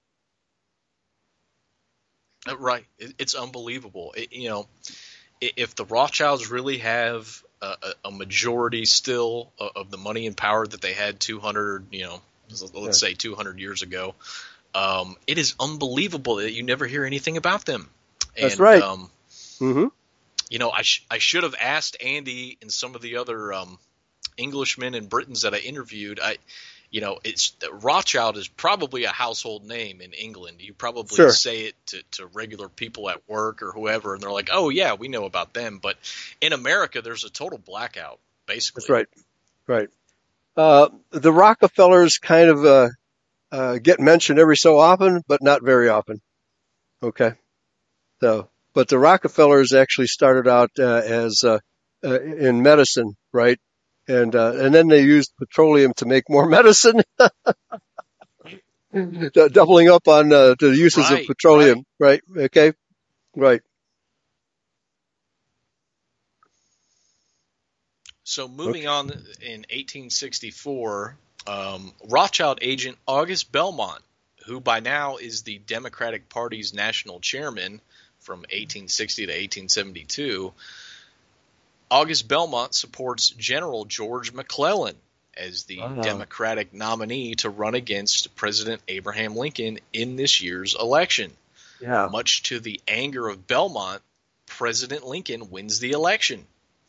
uh, right? It, it's unbelievable. It, you know, i- if the Rothschilds really have a, a a majority still of, of the money and power that they had two hundred, you know, let's Yeah. say two hundred years ago, um, it is unbelievable that you never hear anything about them. That's And right. um, Mm-hmm. you know, I sh- I should have asked Andy and some of the other um, Englishmen and Britons that I interviewed. I, you know, it's Rothschild is probably a household name in England. You probably Sure. say it to, to regular people at work or whoever, and they're like, "Oh yeah, we know about them." But in America, there's a total blackout, basically. That's right. Right. Uh, the Rockefellers kind of uh, uh, get mentioned every so often, but not very often. Okay. So, but the Rockefellers actually started out uh, as uh, uh, in medicine, right? And uh, and then they used petroleum to make more medicine, doubling up on uh, the uses of Right, right. petroleum, right? Okay, right. So moving Okay. on, in eighteen sixty-four, um, Rothschild agent August Belmont, who by now is the Democratic Party's national chairman from eighteen sixty to eighteen seventy-two, August Belmont supports General George McClellan as the Wow. Democratic nominee to run against President Abraham Lincoln in this year's election. Yeah. Much to the anger of Belmont, President Lincoln wins the election.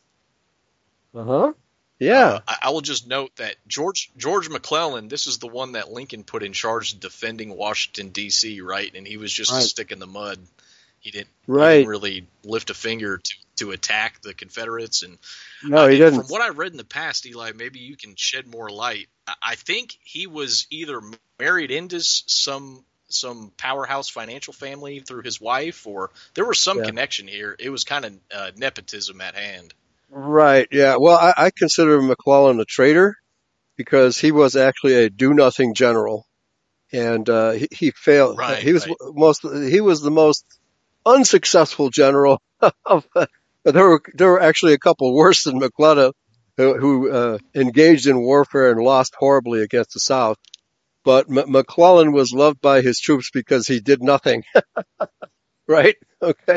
Uh huh. Yeah. Uh, I, I will just note that George George McClellan, this is the one that Lincoln put in charge of defending Washington, D C, right? And he was just Right. a stick in the mud. He didn't, he Right. didn't really lift a finger to, to attack the Confederates. And No, uh, he and from didn't. what I read in the past, Eli, maybe you can shed more light. I, I think he was either married into s- some some powerhouse financial family through his wife, or there was some Yeah. connection here. It was kind of uh, nepotism at hand. Right. Yeah. Well, I, I consider McClellan a traitor because he was actually a do-nothing general, and uh, he, he failed. Right, He was right. most. He was the most unsuccessful general of. But there were there were actually a couple worse than McClellan who, who uh, engaged in warfare and lost horribly against the South. But M- McClellan was loved by his troops because he did nothing. Right? Okay.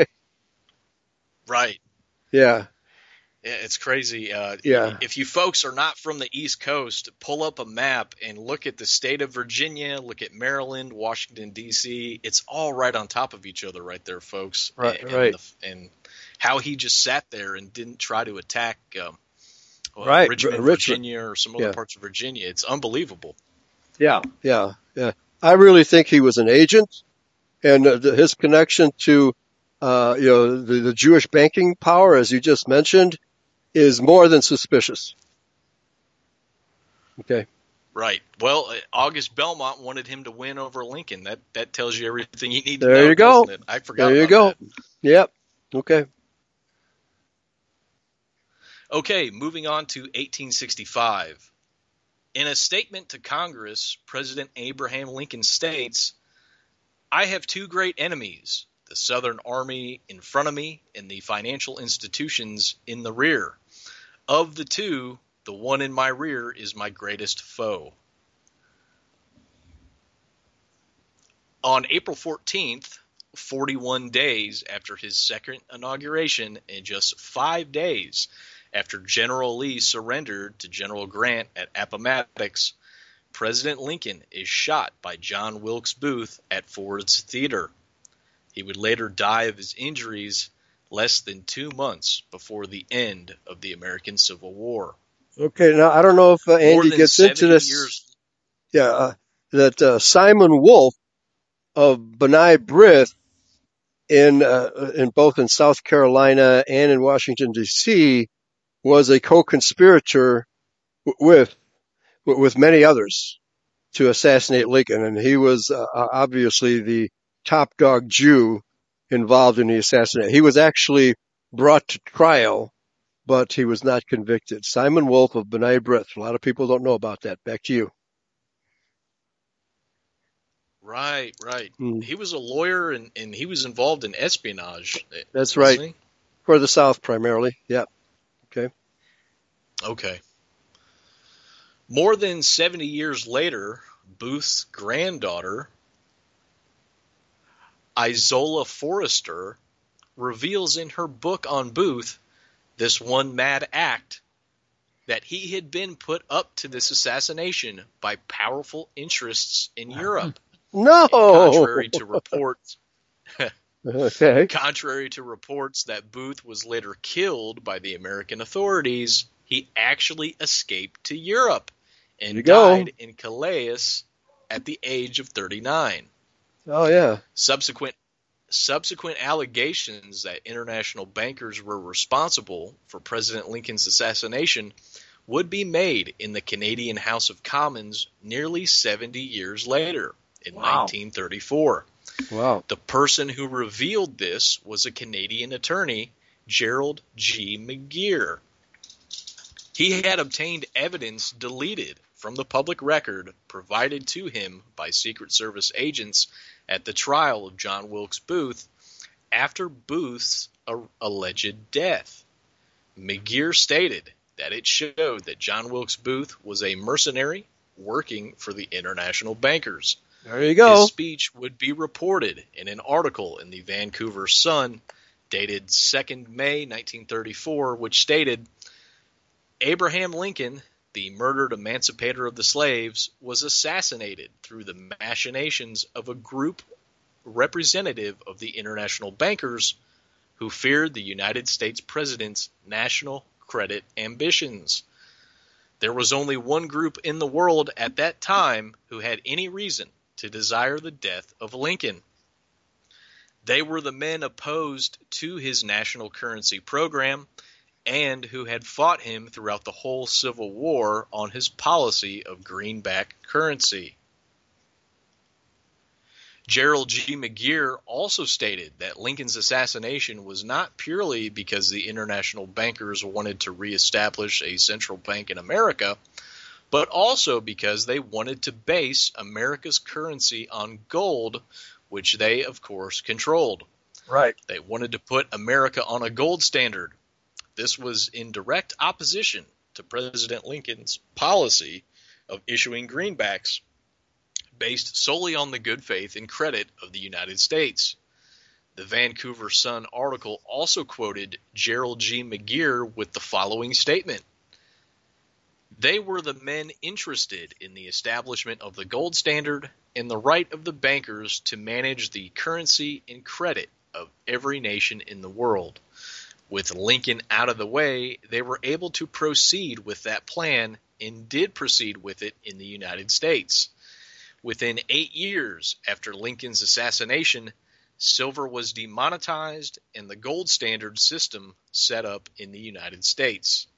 Right. Yeah. Yeah, it's crazy. Uh, Yeah. if you folks are not from the East Coast, pull up a map and look at the state of Virginia, look at Maryland, Washington, D C. It's all right on top of each other right there, folks. Right. And, Right. the, and how he just sat there and didn't try to attack um, well, Right. Richmond, Richmond. Virginia, or some other Yeah. parts of Virginia. It's unbelievable. Yeah. Yeah. Yeah. I really think he was an agent, and uh, the, his connection to, uh, you know, the, the Jewish banking power, as you just mentioned, is more than suspicious. Okay. Right. Well, uh, August Belmont wanted him to win over Lincoln. That that tells you everything you need to There know, you go. doesn't it? I forgot There you about go. that. Yep. Okay. Okay, moving on to eighteen sixty-five. In a statement to Congress, President Abraham Lincoln states, "I have two great enemies, the Southern Army in front of me and the financial institutions in the rear. Of the two, the one in my rear is my greatest foe." On April fourteenth, forty-one days after his second inauguration and just five days after General Lee surrendered to General Grant at Appomattox, President Lincoln is shot by John Wilkes Booth at Ford's Theater. He would later die of his injuries less than two months before the end of the American Civil War. Okay. Now, I don't know if uh, More Andy than gets into seventy this. years. Yeah. Uh, that uh, Simon Wolfe of B'nai B'rith in uh, in both in South Carolina and in Washington D C was a co-conspirator with with many others to assassinate Lincoln, and he was uh, obviously the top dog Jew involved in the assassination. He was actually brought to trial, but he was not convicted. Simon Wolf of B'nai B'rith. A lot of people don't know about that. Back to you. Right, right. Hmm. He was a lawyer, and, and he was involved in espionage. That's right. He? For the South, primarily. Yeah. Okay. Okay. More than seventy years later, Booth's granddaughter, Isola Forrester, reveals in her book on Booth this one mad act that he had been put up to this assassination by powerful interests in Europe. No. And contrary to reports, okay. contrary to reports that Booth was later killed by the American authorities, he actually escaped to Europe and died in Calais at the age of thirty-nine. Oh yeah. Subsequent subsequent allegations that international bankers were responsible for President Lincoln's assassination would be made in the Canadian House of Commons nearly seventy years later, in wow. nineteen thirty-four. Wow. The person who revealed this was a Canadian attorney, Gerald G. McGeer. He had obtained evidence deleted from the public record provided to him by Secret Service agents at the trial of John Wilkes Booth after Booth's a- alleged death. McGeer stated that it showed that John Wilkes Booth was a mercenary working for the international bankers. There you go. His speech would be reported in an article in the Vancouver Sun dated second of May nineteen thirty-four, which stated, Abraham Lincoln, the murdered emancipator of the slaves, was assassinated through the machinations of a group representative of the international bankers who feared the United States president's national credit ambitions. There was only one group in the world at that time who had any reason to desire the death of Lincoln. They were the men opposed to his national currency program and who had fought him throughout the whole Civil War on his policy of greenback currency. Gerald G. McGeer also stated that Lincoln's assassination was not purely because the international bankers wanted to reestablish a central bank in America, but also because they wanted to base America's currency on gold, which they, of course, controlled. Right. They wanted to put America on a gold standard. This was in direct opposition to President Lincoln's policy of issuing greenbacks based solely on the good faith and credit of the United States. The Vancouver Sun article also quoted Gerald G. McGeer with the following statement. They were the men interested in the establishment of the gold standard and the right of the bankers to manage the currency and credit of every nation in the world. With Lincoln out of the way, they were able to proceed with that plan and did proceed with it in the United States. Within eight years after Lincoln's assassination, silver was demonetized and the gold standard system set up in the United States.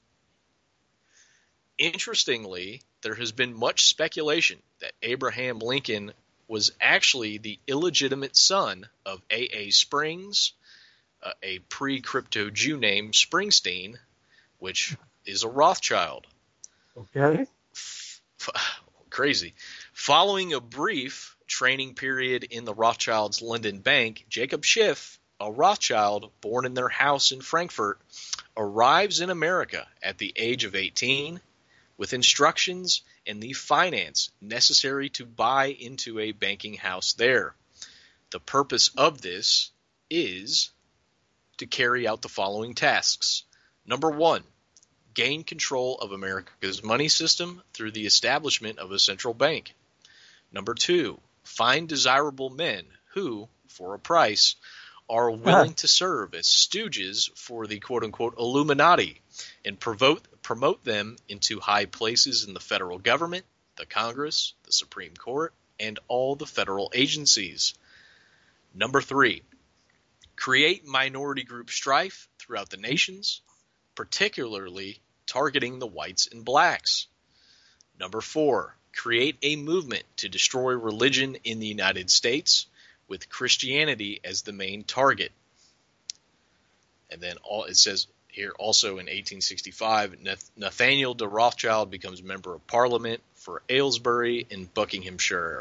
Interestingly, there has been much speculation that Abraham Lincoln was actually the illegitimate son of A A. Springs, uh, a pre-crypto Jew named Springsteen, which is a Rothschild. Okay. F- crazy. Following a brief training period in the Rothschilds' London bank, Jacob Schiff, a Rothschild born in their house in Frankfurt, arrives in America at the age of eighteen with instructions and the finance necessary to buy into a banking house there. The purpose of this is to carry out the following tasks. Number one, gain control of America's money system through the establishment of a central bank. Number two, find desirable men who, for a price, are willing to serve as stooges for the quote-unquote Illuminati and promote, promote them into high places in the federal government, the Congress, the Supreme Court, and all the federal agencies. Number three, create minority group strife throughout the nations, particularly targeting the whites and blacks. Number four, create a movement to destroy religion in the United States with Christianity as the main target. And then all it says here also in eighteen sixty-five, Nathaniel de Rothschild becomes member of Parliament for Aylesbury in Buckinghamshire.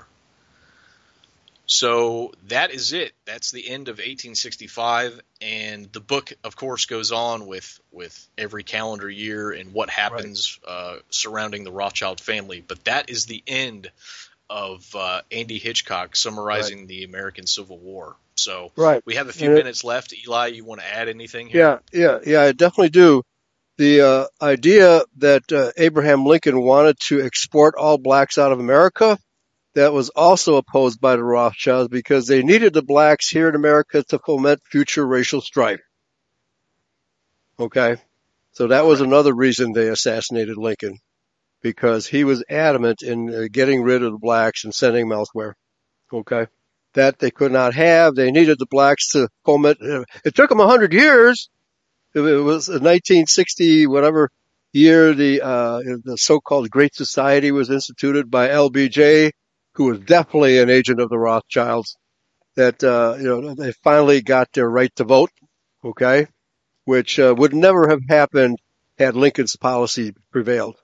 So that is it. That's the end of eighteen sixty-five, and the book, of course, goes on with, with every calendar year and what happens right. uh, surrounding the Rothschild family. But that is the end of uh, Andy Hitchcock summarizing right. the American Civil War. So right. we have a few and minutes it, left. Eli, you want to add anything here? Yeah, yeah, yeah, I definitely do. The uh, idea that uh, Abraham Lincoln wanted to export all blacks out of America, that was also opposed by the Rothschilds because they needed the blacks here in America to foment future racial strife. Okay? So that was right. another reason they assassinated Lincoln, because he was adamant in uh, getting rid of the blacks and sending them elsewhere. Okay? That they could not have. They needed the blacks to foment. Uh, it took them a hundred years. It was nineteen sixty, whatever year, the, uh, the so-called Great Society was instituted by L B J, who was definitely an agent of the Rothschilds, that, uh, you know, they finally got their right to vote, okay, which uh, would never have happened had Lincoln's policy prevailed.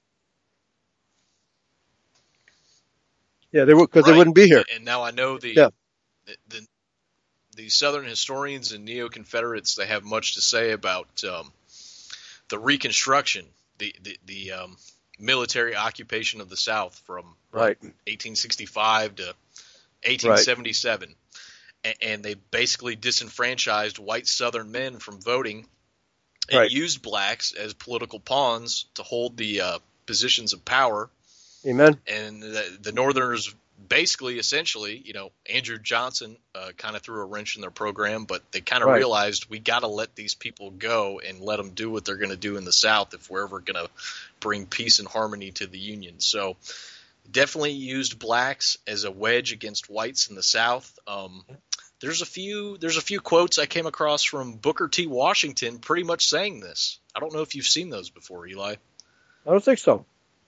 Yeah, they would, because right. they wouldn't be here. And now I know the, yeah. the, the, the Southern historians and neo-Confederates, they have much to say about um, the Reconstruction, the, the, the um, military occupation of the South from right. eighteen sixty-five to eighteen seventy-seven. Right. And, and they basically disenfranchised white Southern men from voting and right. used blacks as political pawns to hold the uh, positions of power. Amen. And the, the Northerners basically, essentially, you know, Andrew Johnson uh, kind of threw a wrench in their program, but they kind of right. realized we got to let these people go and let them do what they're going to do in the South if we're ever going to bring peace and harmony to the Union. So definitely used blacks as a wedge against whites in the South. Um, there's a few there's a few quotes I came across from Booker T. Washington pretty much saying this. I don't know if you've seen those before, Eli. I don't think so.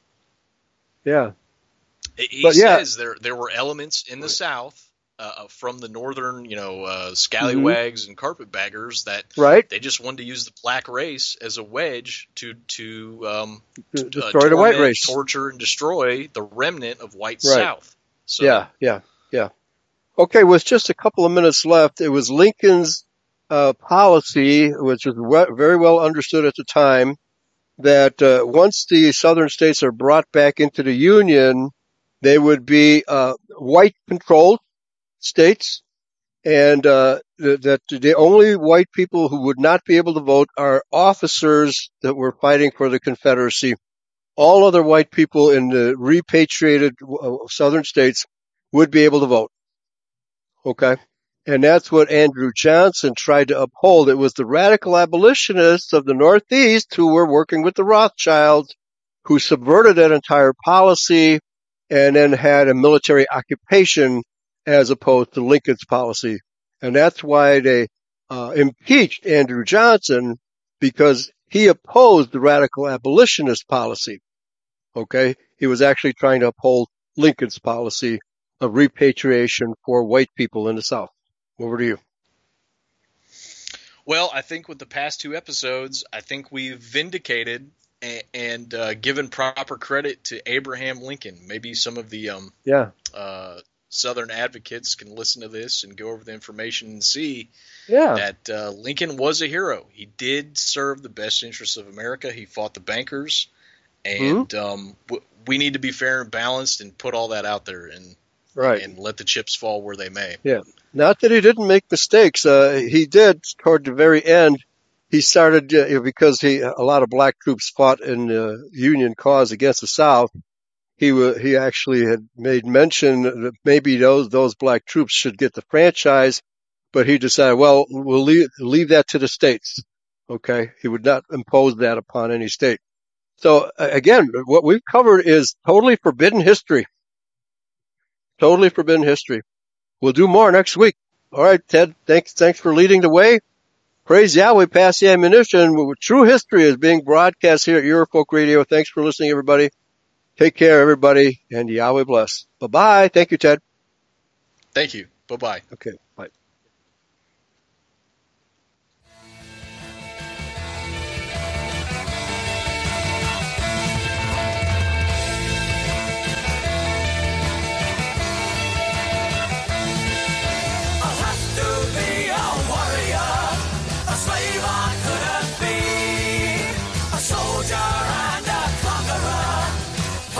Yeah. He but says yeah. there there were elements in the South uh, from the northern, you know, uh, scallywags mm-hmm. and carpetbaggers that right. they just wanted to use the black race as a wedge to to, um, to destroy uh, the white race, torture and destroy the remnant of white right. South. So, yeah, yeah, yeah. Okay, with just a couple of minutes left, it was Lincoln's uh, policy, which was we- very well understood at the time, that uh, once the southern states are brought back into the Union, they would be uh, white-controlled states, and uh, th- that the only white people who would not be able to vote are officers that were fighting for the Confederacy. All other white people in the repatriated uh, southern states would be able to vote. Okay? And that's what Andrew Johnson tried to uphold. It was the radical abolitionists of the Northeast who were working with the Rothschilds, who subverted that entire policy and then had a military occupation as opposed to Lincoln's policy. And that's why they uh, impeached Andrew Johnson, because he opposed the radical abolitionist policy. Okay? He was actually trying to uphold Lincoln's policy of repatriation for white people in the South. Over to you. Well, I think with the past two episodes, I think we've vindicated and, and uh, given proper credit to Abraham Lincoln. Maybe some of the um, yeah. uh, Southern advocates can listen to this and go over the information and see yeah. that uh, Lincoln was a hero. He did serve the best interests of America. He fought the bankers, and mm-hmm. um, w- we need to be fair and balanced and put all that out there and right. and let the chips fall where they may. Yeah. Not that he didn't make mistakes. Uh, he did toward the very end. He started, uh, because he, a lot of black troops fought in the Union cause against the South. He w- he actually had made mention that maybe those, those black troops should get the franchise, but he decided, well, we'll leave, leave that to the states. Okay. He would not impose that upon any state. So again, what we've covered is totally forbidden history. Totally forbidden history. We'll do more next week. All right, Ted, thanks, thanks for leading the way. Praise Yahweh, pass the ammunition. True history is being broadcast here at Eurofolk Radio. Thanks for listening, everybody. Take care, everybody, and Yahweh bless. Bye-bye. Thank you, Ted. Thank you. Bye-bye. Okay, bye. Soldier